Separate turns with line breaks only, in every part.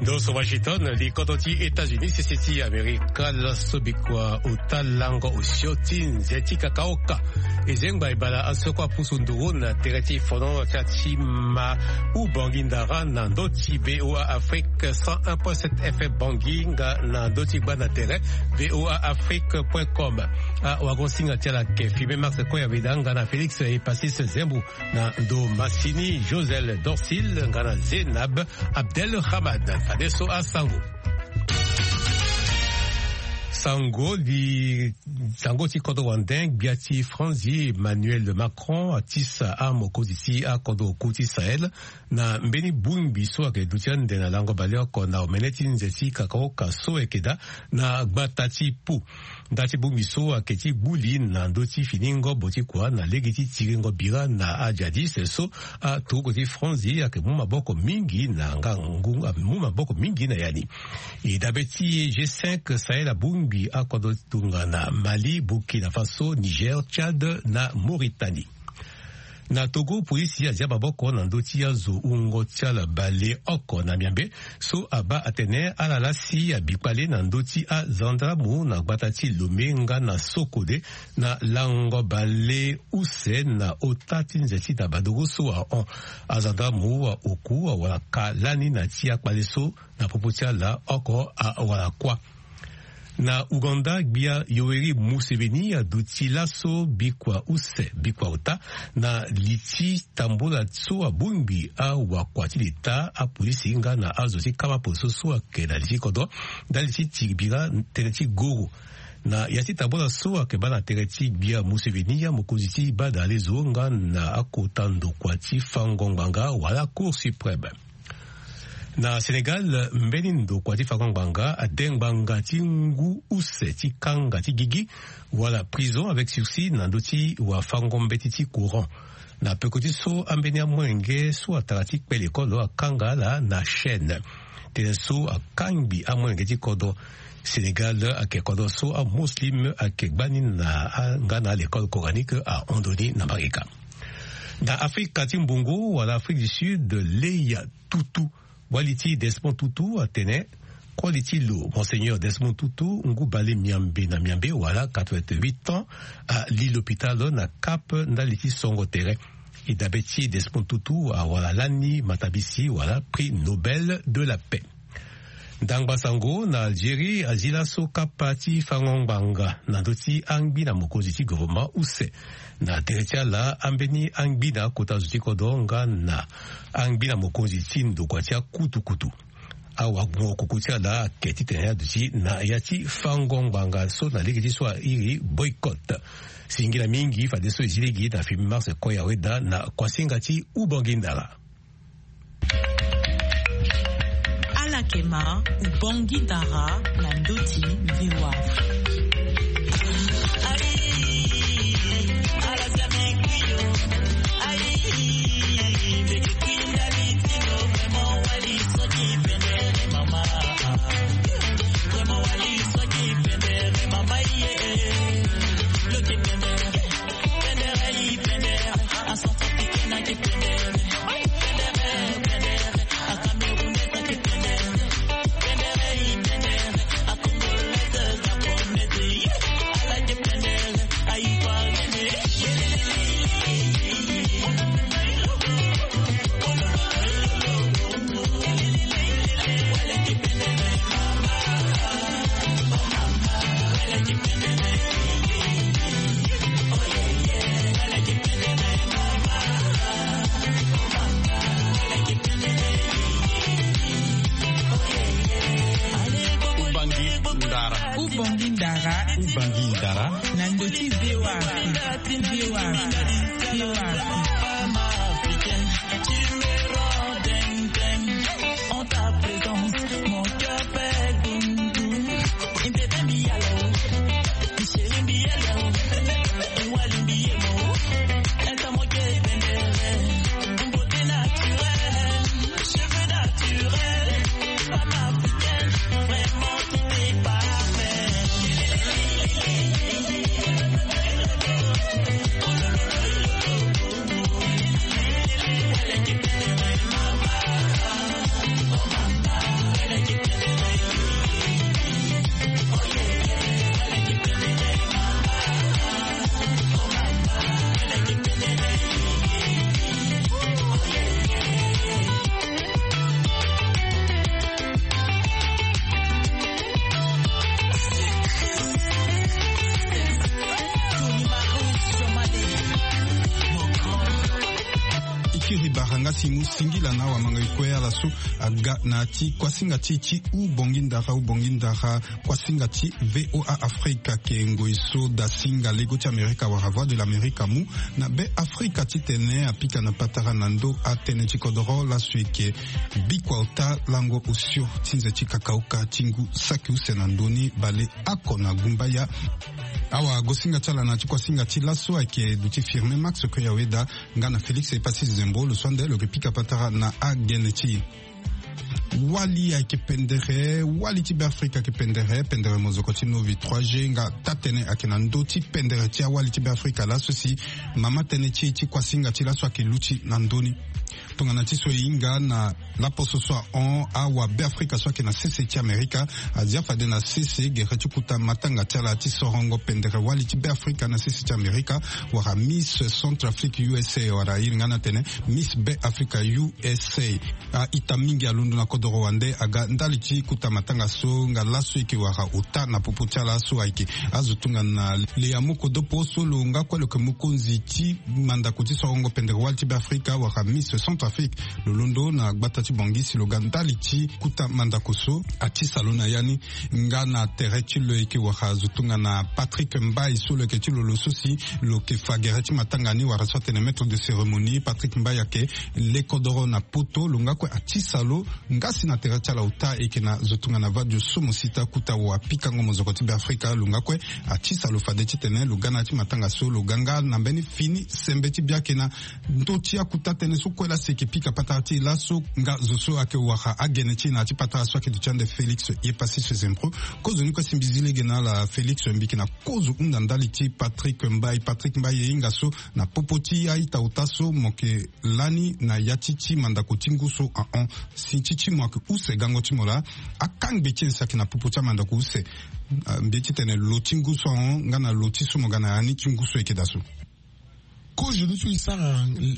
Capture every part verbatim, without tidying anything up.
Dos Washington, li kodoti États-Unis, sisiti Amerika la sobikwa utalango ushotin zeti kakaoka. Ezengba ibala asokwa pusunduru na tereti fono tati ma u bangindara na ndoti V O A Afrique cent un point sept F M banginga na ndoti bana tere V O A Afrique point com. A wagonsinga tiala ke filme Max Koya vidanga na Félix et Passis Zembu na do Massini Josel Dorsil ngana Zenab Abdel Hamad Fadeso a Sango. Sango di Sango ti kodo wandeng biati Franzi Emmanuel Macron atisa a mokozisi a kodo kuti Sahel na mbeni bumbi so ke dutian de na lango balio ko na omeneti nzesi kakao kaso ekeda na gbatati pu dati bumbi so aketi buli na ndoti finingo boti kwa na legiti tiringo bira na ajadi seso a tuko ti Franzi ake muma boko mingi na ngangu muma boko mingi na yani idabeti G cinq Sahel a bumbi a kodo tunga na Mali, Burkina Faso, Niger, Tchad na Mauritanie. Na Togo polisi ya jaba boko na ndoti ya zo ungo tiala bale oko na miambe so aba atene ala lasi ya bipale na ndoti a Zandramu na gbatati Lomenga na Sokode na lango bale use na otati nzeti da badogo so a on a Zandramu wa oku wa wala kalani na tia kwaleso na popotia la oko a wala kwa. Na Uganda bia Yoweri Museveni aduti laso bikwa use bikwa uta na liti tambola so abumbi a wakwati lita a polisi inga na azosi kama poso so ake na liti kodo da liti tibira tereti goro na yati tambola so ake bana tereti bia Museveni ya mokoziti bada lezo nga na akotando kwati fangongbanga wala Cour suprême. Na Senegal, mbenindo kwa tifa kongbanga, adengbanga tingu use tikanga tigigi, wala prison avec sursis nandoti wa fangombetiti courant. Na pekoti so ambenia mwenge so ataratik pelekolo akanga la na chaîne. Teneso akangbi a mwenge tikodo. Sénégal ake kodo so a muslim ake gbani na ngana l'école coranique a Ondoni na Marika. Na Afrique katimbungo wala Afrique du Sud, Leia Tutu. Waliti Desmond Tutu atene quality lo Monseigneur Desmond Tutu ngubale miambe na miambe wala quatre-vingt-huit ans à l'île hôpital na Cap ndaliti songo tere idabeti Desmond Tutu a wala lani matabisi wala prix Nobel de la paix. Dangba sango na Algérie azila so kapati fangongbanga na doti angbi na mokoziti gouvernement use na teretia la ambeni angbi na kota zuti kodonga na angbi na mokoziti ndo kwatia kutu kutu awa kukutia la keti tenya duti na yati fangongbanga so na ligiti so iri boycott singira mingi fa deso iziligi na film Mars Koya weda na kwasingati ubongindala
Kema ou Bangui Dara na ndoti V O A. Nandoti V O A V O A V O A
Kiri Baranga Simu Singila na wa manga ikwea la su aga na ti kwa singa ti ti u bongindara u bongindara kwa singa ti V O A Afrika ke ngoiso da singa lego ti Amerika wa voix de l'America mu na be Afrika ti tene apika na patara nando a tene ti kodoro la suike bikwalta lango usio tinze ti kakauka tingu saki usenandoni bale akona gumbaya awa gosinga tala na ti kwa singa ti laso ake duti firme Max Koyaweda ngana Félix et Passis Zembo le sonde le pika patara na ageneti wali ake pendere wali ti Afrika ke pendere pendere mozoko ti novi trois G nga tatene ake na ndoti pendere ti wali ti Afrika la sosi mama tene ti ti kwa singa ti laso ake luti na ndoni tongana ti so inga na la poso so on awa be Afrika so ke na C C ti Amerika azia fade na C C gere ti kuta matanga ti ala ti sorongo pendere wali ti be Afrika na C C ti Amerika wara Miss Centrafrique U S A wara iringa na tene Miss be Africa U S A a itamingi alundu na kodoro wande aga ndali ti kuta matanga so nga laso iki wara uta na pupu ti ala so aiki azutunga na le amuko do poso lo nga kwa lo ke mukonzi ti mandako ti sorongo pendere wali ti be Afrika wara Miss Centrafrique lo londo na gbata ti bongisi lo gandali ti kuta mandakoso ati salona yani nga na tere ti lo eke wara zutunga na Patrick Mbaye so lo ke ti lo lo sosi lo ke fagere ti matanga ni wara so tene maître de cérémonie Patrick Mbaye ake le kodoro na poto lo nga kwe ati salo nga si na tere ti ala uta eke na zutunga na vadio somo sita kuta wa pikango mozoko ti be Afrika lo nga kwe ati salo fade ti tene lo gana ti matanga so lo ganga na mbeni fini sembe ti biake na ndoti akuta tene so kwela seke pika patati la so nga zoso ake waka ageneti na ti patara so ake duchande Félix ye pasi se zempro kozo ni kwa simbizile gena la Félix mbiki na kozo unda ndali ti Patrick Mbaye Patrick Mbaye inga so na popoti ya ita utaso moke lani na yatiti mandako tingu so a on sinchichi mwake use gango timola akang betien saki na popoti ya mandako use mbeki tene lo tingu so nga na lo tiso mo gana yani tingu so eke daso
ko je ne suis ça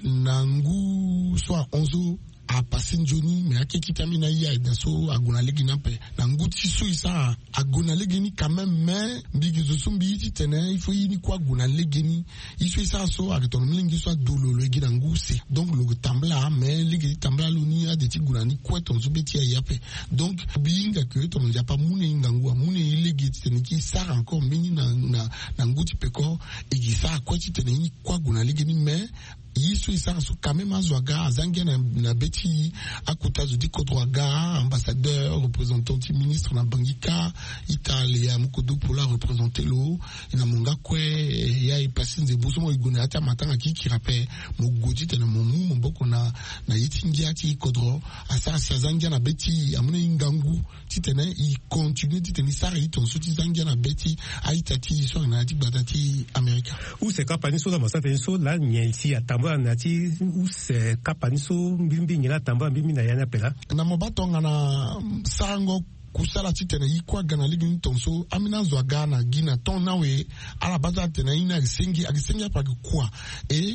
nangu soit onzo a passé Johnny mais ake kitami na ya daso agona legi na pe nangu ti so isa agona legi ni quand même mais bigi zo sumbi ti tene il faut yini kwa agona legi ni il so isa so ageton mlingi so dolo legi nangu se donc le tambla mais legi tambla lo ni a de ti guna ni kwa ton so beti ya pe donc binga que ton ja pa mune ngangu mune legi ti tene ki sa encore mini na na nangu ti peko e gi sa kwa ti tene ni kwa agona legi ni mais yiso isa so quand même azwaga azangia na, na beti akuta zudi kodroaga ambassadeur représentant du ministre na bangika italia mukodo pour la représenter lo ina monga kwe ya ipasi nzebu so mo igona ata matanga ki ki rappelle mo godi tena mo mu mboko na na yitingia ti kodro asa azangia na beti amune ingangu titene i continue titene sari ton so tizangia na beti aitati so na ti badati America
ou c'est kapani so la masate so la nyensi atamba nati use kapaniso mbimbi ngila tamba mbimbi na yana pela
na mobatonga na sango kusala titene yikwa gana ligi tonso amina zwa gana gina ton nawe ala baza tena ina gisengi agisengi pa kwa e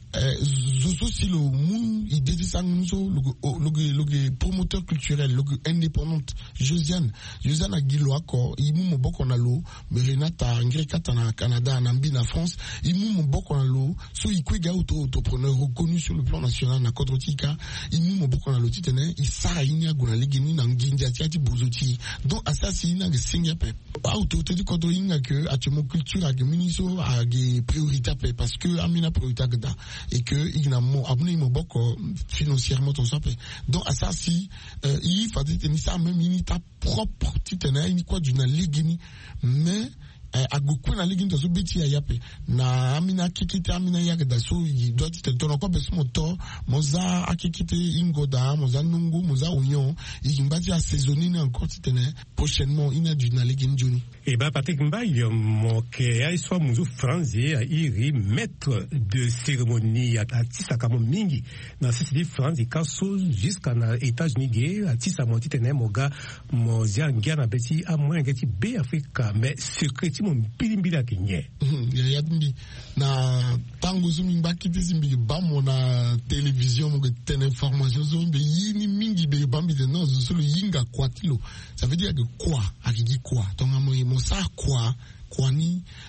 zozo si le moun idée de sangunso le le promoteur culturel le indépendante Josiane Josiane Aguilo ako imu moboko na lo mais Renata Ngireka na Canada na Mbi na France imu moboko na lo so ikwega auto entrepreneur reconnu sur le plan national na Kodrotika imu moboko na lo titene isara inya gona ligini na nginja tiati bozoti donc asasi ina gesinga pe auto te di Kodro inga que atumo culture ag miniso ag priorité pe parce que amina priorité gda et que il n'a mo abonné mo boko financièrement tout ça donc à ça si euh, il fallait tenir ça même une ta propre titana ni quoi d'une ligue mais agukwe na ligi ntoso beti ya yape na amina kikite amina yake da so yi doit te tono ko beso moto moza akikite ingoda moza nungu moza oignon yimbati a saisonner encore titene prochainement ina du na ligi njoni
et ba Patrick Mbaye mo ke ay so muzu franzi a iri maître de cérémonie à tisa kamo mingi na sisi franzi kaso jusqu'à na États-Unis ge a tisa mo titene moga moza ngana beti a moins ngeti be Africa mais secret mon bilimbila kenye
ya yadimbi na tango zumi mbakiti zimbi bamo na télévision mo ten information zombe yini mingi be bambi de non zulu yinga kwatilo ça veut dire que quoi akiji quoi tonga mo mo sa quoi kwani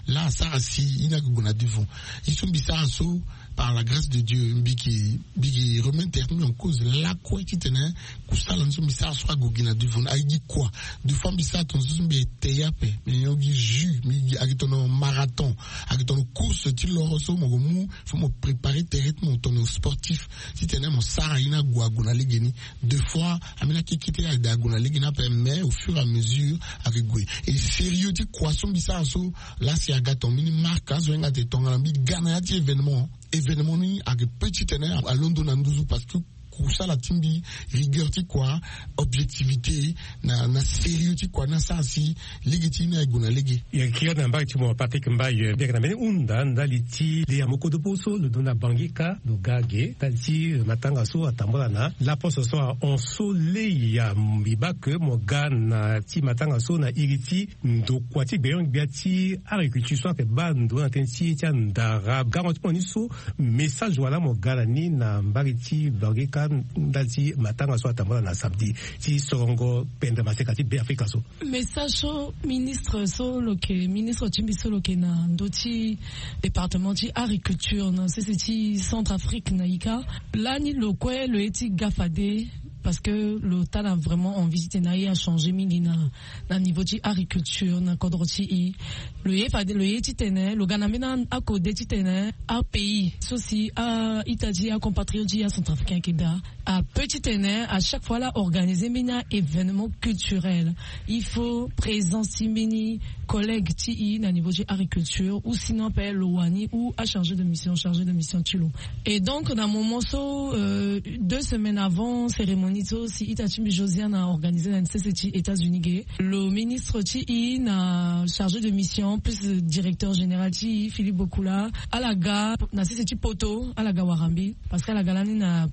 là ça si ina gona devant ils sont bizarres so par la grâce de Dieu biki biki remet terme en cause la quoi qui tenait kusala nso bizarre soit gogina devant a dit quoi de femme bizarre ton so be teyape mais yo gi jus mi agitono marathon agitono course ti lo so mo mu faut me préparer tes rythmes ton sportif si tenait mon sara ina gona legeni deux fois amina qui quitter à gona legena mais au fur et à mesure avec gwe et sérieux ti quoi son bizarre so là c'est agaton mini marque azo nga te tonga bi gana ti événement événement ni avec petit teneur à Londres nanduzu parce que ça la timbi rigueur ti quoi objectivité na na sérieux ti quoi na ça si legiti na gona legi
ya kia na mba ti mo Patrick Mbaye bien na meni unda ndaliti le amoko de poso le dona bangika do gage talti matanga so atambola na la poso so on so le ya mbiba que mo gana ti matanga so na iriti ndo kwati be yon biati agriculture so ke bando na tensi ti ndara garanti poni so message wala mo gala ni na mbagiti bangika ndati matanga so atambola na samedi ti sorongo pende masekati be Afrika so
message so ministre so loke ministre Timbiso loke na ndoti département ti agriculture na seseti Centrafrique na ika lani lokwe le eti gafade parce que le temps a vraiment en visite na a changé mingi na na niveau de agriculture na kodroti i le yefa de le yeti tene le ganamena a code ti tene a pays ceci a itadi a compatriotes a centrafricain keda a petit tene à chaque fois là organiser mina événement culturel il faut présence mini collègue ti na niveau de agriculture ou sinon appelle Loani ou a chargé de mission chargé de mission Tulo et donc dans mon morceau euh, deux semaines avant cérémonie si Itachi Josiane a organisé dans les États-Unis, le ministre Ti na chargé de mission plus le directeur général Ti Philippe Bokula à la gare na c'est poto à la gare Warambi parce qu'à la gare na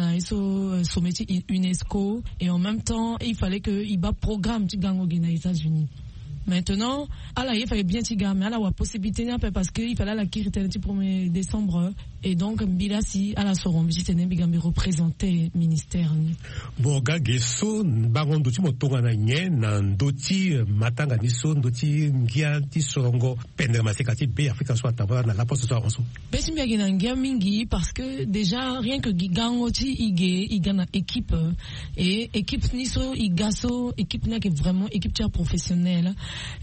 iso sommet UNESCO et en même temps il fallait que il bat programme Ti gango aux États-Unis. Maintenant, à la il fallait bien tiga mais à la possibilité parce que il fallait la kiriter le premier décembre et donc bilasi à la soron visite bigambi représenter ministère.
Bon gage so bangon doti motonga na nye na ndoti matanga ni so ndoti ngia ti sorongo pendre masekati be Afrika so ataba na la poste so aronso.
Besi mbia gina ngia mingi parce que déjà rien que gigango ti ige igana équipe et équipe ni so igaso équipe na que vraiment équipe ti professionnelle.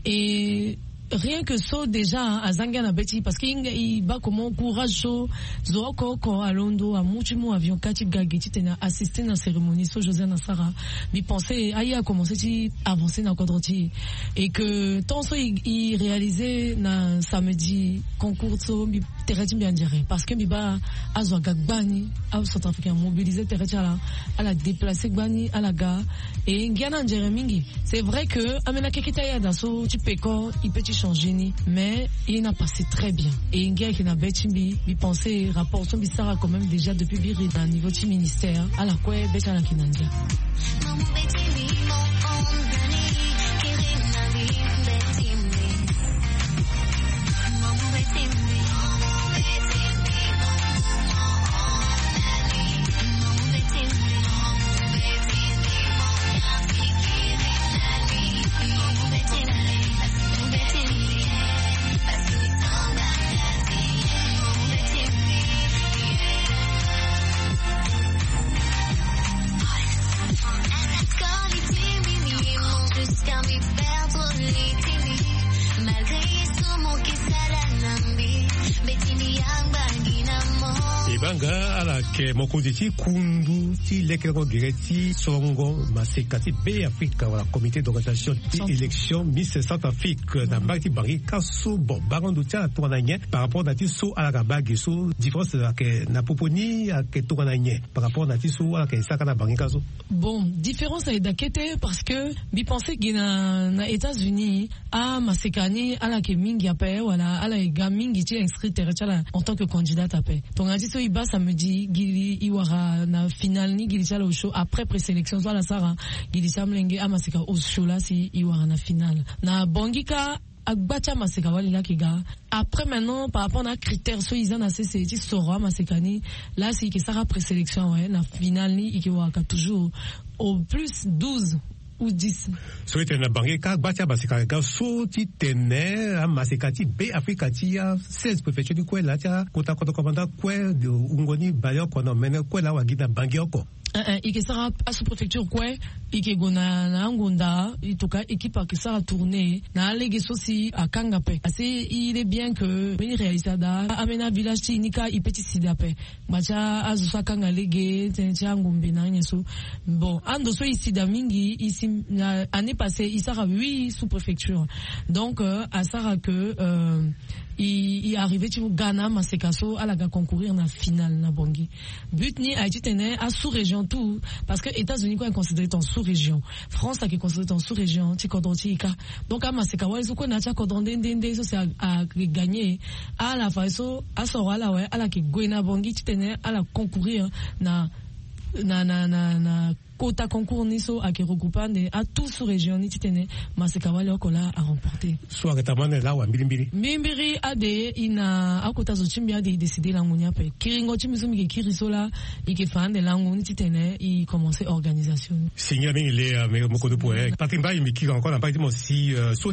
Et rien que ça déjà à Zangana Betty parce qu'il il bat comment courage so zoko ko alondo a muchimo avion kati gageti tena assister na cérémonie so José Nassara mi pensait aïe a commencé ti avancer na kodroti et que tant so il, il réalisait na samedi concours so mi tereti bien dire parce que mi ba azwa gagbani a Centrafricain mobilisé tereti ala à la déplacer gbani à la gare et ngiana Njeremingi c'est vrai que amena kekita ya daso tu peko il peut changer ni mais il n'a passé très bien et un gars qui n'a pas timbi il pensait rapport son bizarre quand même déjà depuis biri dans niveau du ministère à la quoi bêta la kinandia
ke mokonzi ti kundu ti lekelo gereti songo masekati be Afrika wala comité d'organisation ti élection Miss Centrafrique na mbaki bangi kaso bon barondo tia na tona nye par rapport na ti so ala ka bagi so différence la ke na poponi a ke tona nye par rapport na ti so ala ke saka na bangi kaso
bon différence est dakete parce que bi pensé que na na États-Unis a masekani ala ke mingi ape wala ala ga mingi ti inscrit terchala en tant que candidate ape donc a dit so iba samedi gili iwara na final ni gili chala au show après présélection soit la sara gili samlenge a maseka au show là si iwara na final na bongika agbacha maseka wali la kiga après maintenant par rapport à critères so ils en a c'est c'est sora masekani là c'est que sara présélection ouais na final ni ikiwaka toujours au plus douze ou dix.
So ite na bangi ka bacha basika ka so ti tene a masekati be Afrika ti ya seize préfecture di kwela cha kota kota komanda kwe de ungoni bayo kono mene kwela wa gida bangi oko.
Uh, ike sara a sous-préfecture kwe ike gona na ngunda ituka équipe qui sera tourner na lege sosi a kangape assez il est bien que beni réalisada amena village ti nika ipeti sidape bacha azusa kanga lege tencha ngumbe na nyeso bon ando so isida mingi ici année passée il sera huit sous-préfecture donc euh, à sara que euh, il, il arrivé tu Ghana masekaso à la concourir na finale na bongi but ni Haïti tenait à sous-région tout parce que États-Unis quoi est considéré en sous-région France qui est considéré en sous-région ti kodontika donc à masekawa ils ko na cha kodonde ndende so c'est à gagner à la façon à sora la ouais à la ki gwena bongi ti tenait à la concourir na na na na na Kota concours niso a qui regroupe à tout sous région ni titene masekawa le kola a remporté
so akatamane la wa mbilimbili
mimbiri ade ina akota zo chimbi ade décider la ngunya pe kiringo chimizo mi kirisola ike fan de la nguni titene i commencer organisation
singa ni le me moko de poe patimba mi ki encore na pas dit si so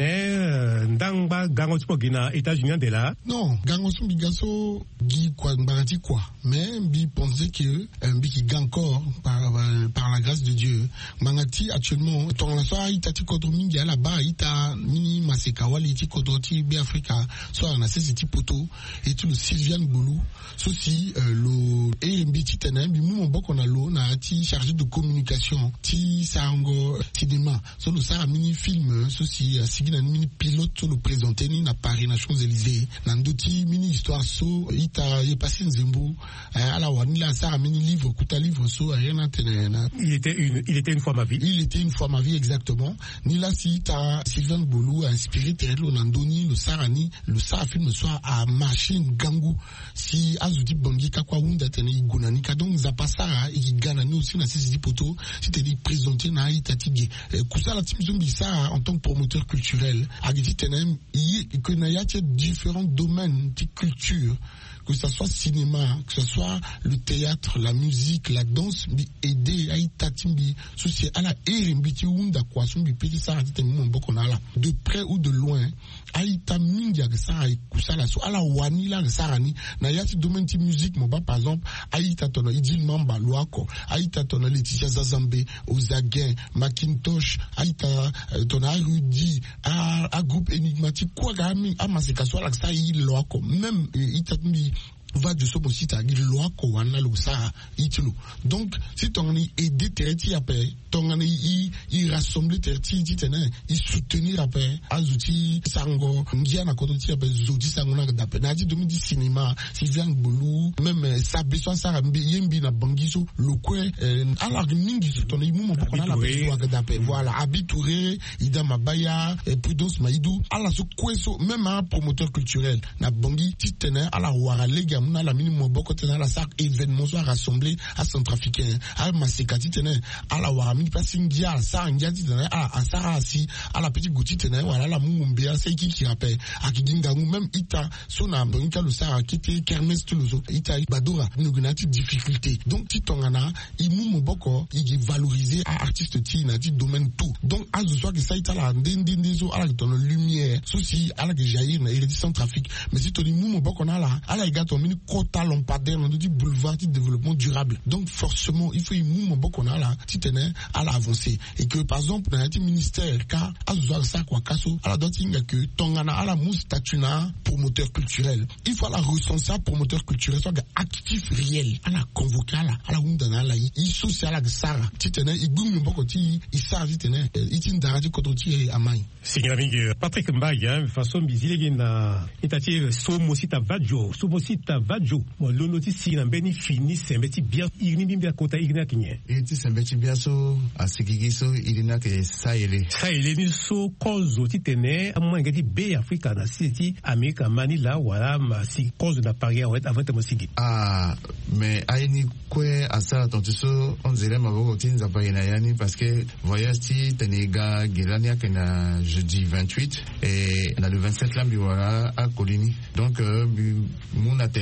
titene ndangba gango tipo gina États-Unis de là
non gango sumbi gaso gi kwa mbarati quoi mais bi penser que un bi qui gagne encore par par la grâce de Dieu. Mangati actuellement, ton la soirée itati kodro mingi là-bas, ita mini masekawa liti kodro ti be Africa, soit on a ces petits poteaux et tout le Sylviane Boulou, ceci euh, le et mbi ti tenem bi mou mbok on a lo na ti chargé de communication ti sango cinéma. So le ça mini film ceci sigi na mini pilote le présenter ni na Paris na Champs-Élysées, na ndoti mini histoire so ita y passé nzembo à la wani la ça mini livre kuta livre so rien na tene.
Il était une, il était une fois ma vie.
Il était une fois ma vie, exactement. Ni là, si t'as Sylvain Boulou a inspiré Terrelo Nandoni, le Sarani, le Sarafilm soit à machine Gangou. Si Azuti Bangi Kakwa Wunda Tene Gunanika, donc Zapasara et Ganani aussi na sisi poto, si t'es dit présenté na Itatigi. Kousa la Tim Zombi ça en tant que promoteur culturel. Agiti Tenem, il que na y a différents domaines de culture. Que ce soit cinéma, que ce soit le théâtre, la musique, la danse, mais aider à itatimbi, souci à la erimbiti unda kwa sumbi petit ça a mon bokonala. De près ou de loin, à itamingi à ça a kusala so à la wani la sarani, na yati domaine de musique, mon par exemple, à itatona idil mamba loako, à itatona Laetitia Zazambe, Ozaguin, Macintosh, à itatona Rudy, à à groupe énigmatique, quoi gami, à masekaso la ça il loako, même itatmi va du sobo site à loi ko wana lo sa itilo donc si ton ni aider terti après ton ni i rassembler terti titene i soutenir après azuti sango ngia na kodoti après zoti sango na dape na di domi di cinéma Sylvain Boulou même sa besoin ça mbi yembi na bangiso lo kwe ala mingi so ton i mumo ko na la besoin dape voilà Abitouré Ida Mabaya et Prudence Maïdou ala so kweso même un promoteur culturel na bangi titene ala wara lega muna la minimum boko tena la sac événement soit rassemblé à Centrafricain à Masekati tena à la warami passingia ça ngati tena à Sara si à la petite goutti tena voilà la mumbea c'est qui qui rappelle à Kidinga même ita sona bonka le Sara qui était kermesse tout le ita badora nous gnati difficulté donc titongana imumo boko il valoriser à artiste ti na dit domaine tout donc à ce soit que ça ita la ndindizo à la dans lumière souci à la que jaillir na il Centrafrique mais si toni mumo boko na la à la gato mini quota lampadaire on dit boulevard de développement durable donc forcément il faut y mouvement beaucoup on a là si tenait à l'avancer et que par exemple dans un ministère car à ça quoi casso à la dotinga que tongana à la mousse statuna promoteur culturel il faut la recenser promoteur culturel soit actif réel à la convoquer à la à la undana là il social à Sara si tenait il boum beaucoup ti il ça si tenait il tin darati kototi amai
c'est Patrick Mbaye façon bizile na itatie so mosita vadjo so mosita vadjo mo lo notice na beni fini sembeti bien irini bien kota igna kinye
iti sembeti bien so asigigiso irina ke saele
saele ni so kozo titene amwa ngati be Africa na city America Manila wala ma si kozo na Paris en avant de mosigi
ah mais aini kwe asa tontiso on dirait maboko tinza pa ina yani parce que voyage ti tenega gelania que na jeudi vingt-huit et na le vingt-sept là bi wala à Coligny donc euh, mon atelier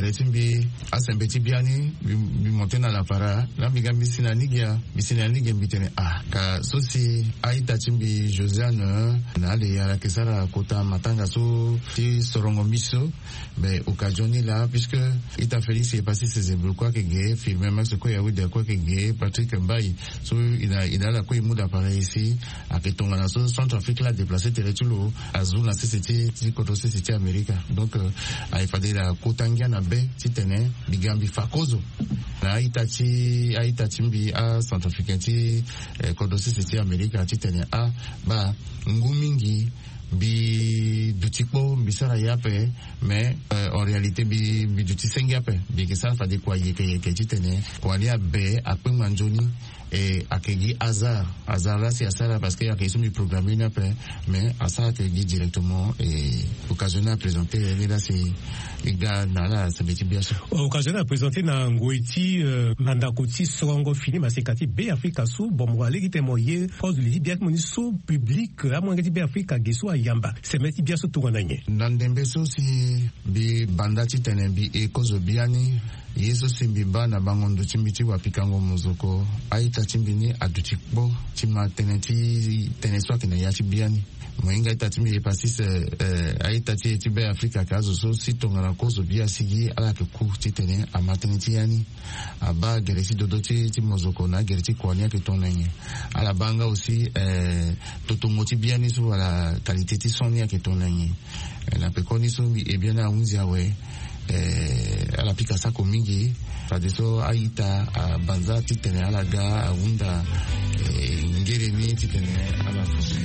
teretimbi asembeti biani bi montena la para la biga bisina nigia bisina nigia bitene ah ka sosi aita timbi Josiane na le ya kesara kota matanga so ti sorongo miso mais occasionni là puisque il t'a fait c'est passé ces quoi que gay filmer max quoi ya de quoi que gay Patrick Mbaye so il a il a la quoi il mou d'appareil ici à Ketonga na so Centrafrique là déplacé terretulo azuna c'était ti koto c'était Amérique donc il fallait la kotangia na be ti tene bigambi fakozo na itati aitati mbi a Centrafrique ti koto c'était Amérique ti tene a ba ngumingi bi dutikpo bisara yape mais euh, en réalité bi bi duti sengape bi que ça fa de quoi yeke ke titene kwa lia be ape manjoni et akegi hasard hasard là c'est hasard parce qu'il y a quelque chose de programmé après mais hasard akegi directement et occasionné à présenter là c'est il gars là c'est petit bien sûr
occasionné à présenter na ngoiti mandakoti songo fini masekati be Afrika sou bon wale ki temoye cause li bien moni sou public a mo ngati be Afrika geso yamba c'est meti bien sou tungana nye
ndembe so si bi bandati tenembi e kozo biani yeso simbiba na bangondo chimbiti wa pikango muzoko aita chimbini adutikbo chima teneti teneswa kina yachi biani moinga ita chimbi e pasis eh aita chi tibe Afrika kazo so sitonga na kozo bia sigi ala ke ku titene amateneti yani aba geresi dodoti timozoko na gereti kwania ke tonenye ala banga aussi eh totomoti biani so ala qualité ti sonia ke tonenye la pekoni so e bien na unzi awe eh ala pika sako mingi fadeso aita a banza titene ala ga a unda eh, ngere ni titene ala fusi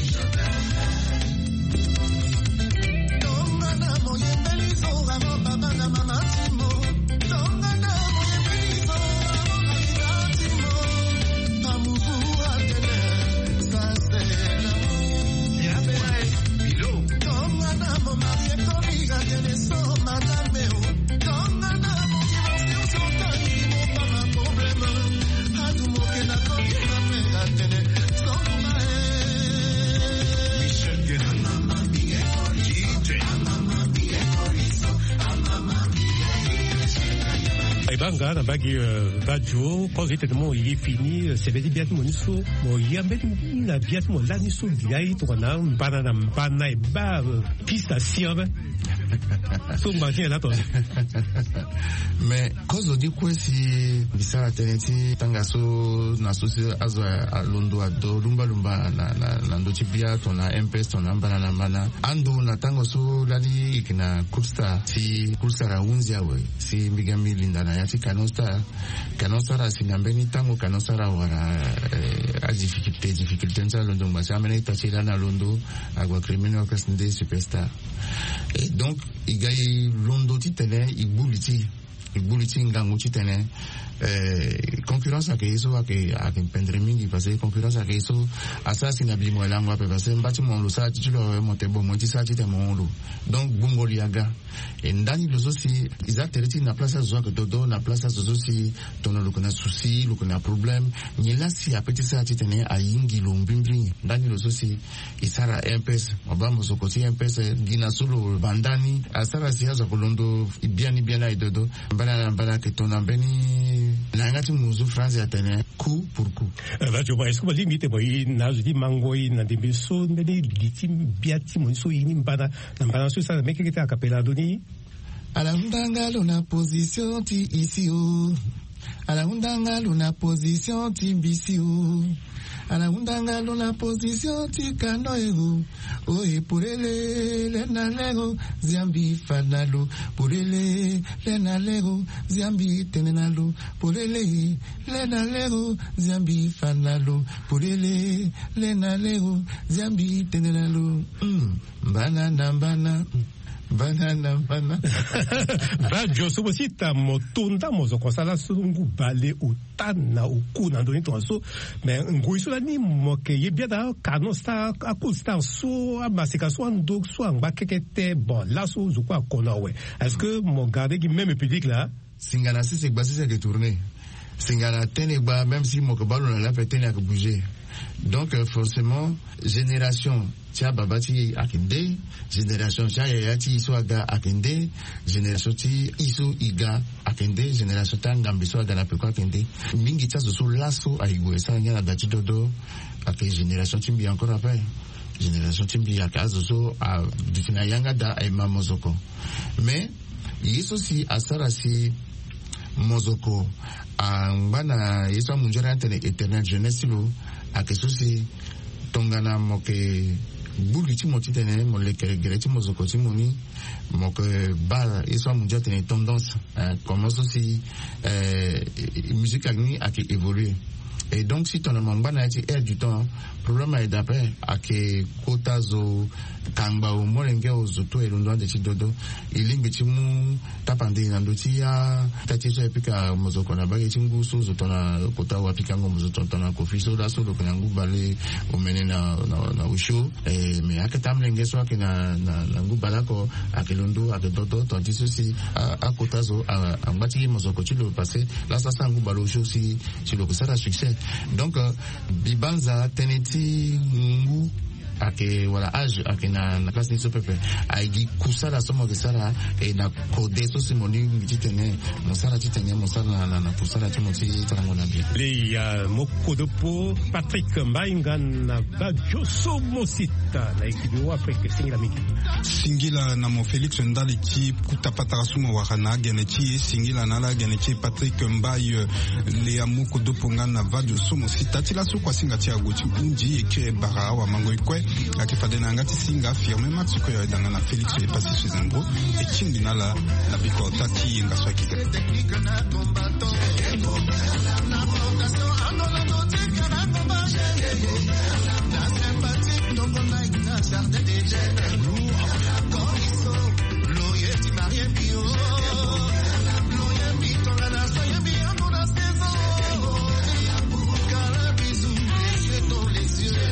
banga na bagi radio quand j'étais tellement il est fini c'est veut dire bien mon so mo yambe na bien mo la ni so diai to na bana na bana e ba pista siamba so matin là toi
mais cause on dit quoi si bisara teneti tanga so na so azo a londo ado lumba lumba na na na ndo tibia to na M P S to na bana na bana ando na tango so lali ikina kusta si kusta ra unzia we si mbigambi linda na yati kanosta kanosta ra sinambeni tango kanosta ra wara a difficulté difficulté nza londo mbasa amene itachila na londo agwa criminal kasinde superstar et donc igayi londo titene ibuliti ibuliti ngangu titene eh concurrence ake iso ake ake pendre mingi parce que concurrence ake iso asasi na bimo lango ape parce que mbati mo lo sa titulo monte bo mo tisa tite mo lo donc bungo liaga et ndani lozo si izatereti na place zo que dodo na place zo si tono lo kuna souci lo kuna problème ni la si apeti sa titene a yingi lo mbimbri ndani lozo si isara M P S obamo zo koti M P S gina solo bandani asara si hazo kolondo ibiani biana idodo bana bana ke tona beni na ngati muzu France ya tene coup pour coup
va je vois est-ce que vous limite boy na je dis mangoi na de beso ndeli litim biati mo so yini mbana na mbana so sa meke kete akapela doni
ala undanga lona position ti ici o ala undanga lona position ti bisi o ala undanga lona position ti kano ego o e purele le na lego ziambi fanalo purele le na lego ziambi tenenalo purele le na lego ziambi fanalo purele le na lego ziambi tenenalo mm bana na bana banana bana
ba joso bosita motunda mozo kosala sungu bale utana ukuna ndoni tonso mais nguiso la ni moke yebia da kanosta akusta so amasika so ndo so anga kekete bon la so zukwa konawe est-ce que mon garder qui même public là
singana si c'est basé c'est de tourner singana teneba même si mon ballon la fait tenir à bouger Donc euh, forcément génération tia babati akende, génération tia yati iso aga akende, génération ti iso iga akende, génération tanga mbiso aga na peko akende. Mingi tia zo lasso aigwe sa ngana dati dodo ake génération timbi encore après. Génération timbi akazo a difina yanga da ay mamozoko. Mais yeso si asara si mozoko angana yeso munjora antene éternel jeunesse lo akeso si tongana moke buli ti moti tene mo le kere ti mozoko ti moni moke ba yeso munjora tene tendance commence aussi musique agni a qui évoluer. Et donc si ton amamba na ti air du temps problème est d'après à que kota zo kangba o molenge o zoto e londo de ti dodo ilimbi ti mu tapande na ndoti ya tati so epika mozoko na bage ti ngu so zoto na kota wa pika ngo mozoto na kofi so da so do ko ngu bale o mene na na, na usho e me akata mlenge so akina na na ngu bala ko akelondo akedodo to ti so si a kota zo a ngati mozoko ti lo passé la sa sa ngu balo usho si si lo ko sara succès. Donc euh, bibanza teneti ngu ake wala âge ake na na classe ni so pepe aigi kusala somo ke sara e na kode so simoni mititene mosala titene mosala na na kusala timoti tarango na bien
le ya mokodopo Patrick Mbainga na bajo somo sita na ekibi wa Afrique singila mingi
singila na mo Félix Ndali ti kutapata sumo wa kana geneti singila na la geneti Patrick Mbaye le ya mokodopo ngana bajo somo sita tila so kwa singa ti agoti unji eke bara wa mango ikwe akifadena ngati singa firme max ko ya danga na Félix est passé chez un gros et tindina la la bikota ti nga swaki technique na combattant la fondation anola notique na combat la sympathique donc on a une jardin des jeunes Coriso loyeti marié bio loyeti ton la soye bien pour la saison car bisou les dans les yeux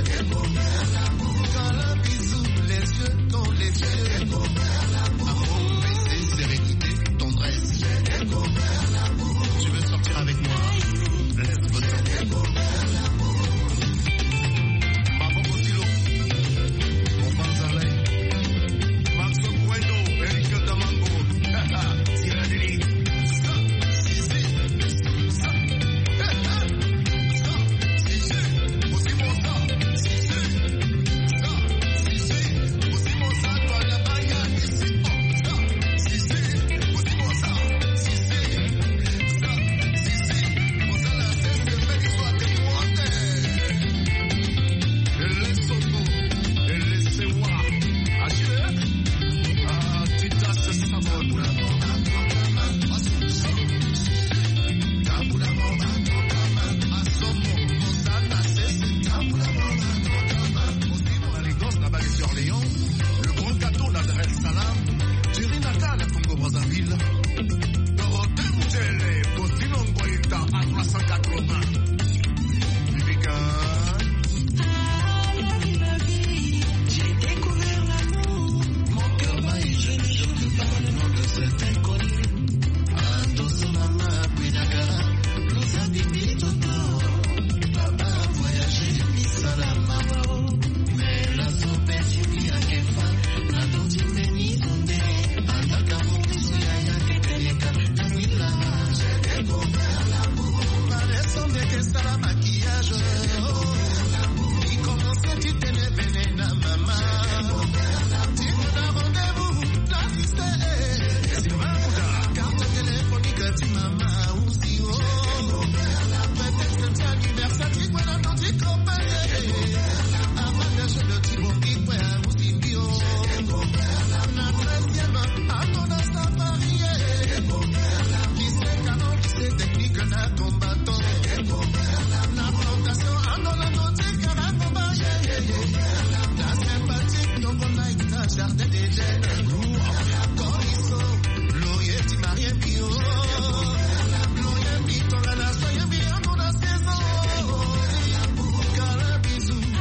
dans les yeux, amour, baisser, sérénité, tendresse. Tu veux sortir avec moi? Laisse voter. Bravo Cotilo, mon Banzalay, Max Bueno, Eric Damango, Tirani, ça, si, si, ça, ça, si, si, aussi mon ça, si,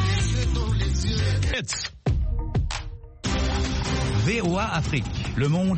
V O A Afrique, le monde